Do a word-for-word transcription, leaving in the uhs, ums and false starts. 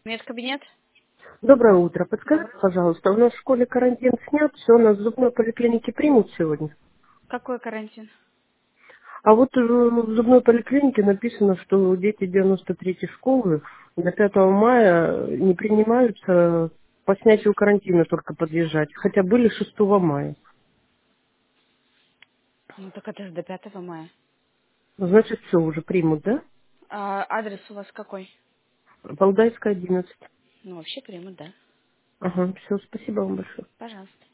Медкабинет? Доброе утро. Подскажите, Доброе. пожалуйста, у нас в школе карантин снят, все, нас в зубной поликлинике примут сегодня. Какой карантин? А вот э, в зубной поликлинике написано, что дети девяносто третьей школы до пятого мая не принимаются, по снятию карантина только подъезжать, хотя были шестого мая. Ну так это же до пятого мая. Ну, значит, все, уже примут, да? А адрес у вас какой? Валдайская, одиннадцать. Ну, вообще примут, да. Ага, все, спасибо вам большое. Пожалуйста.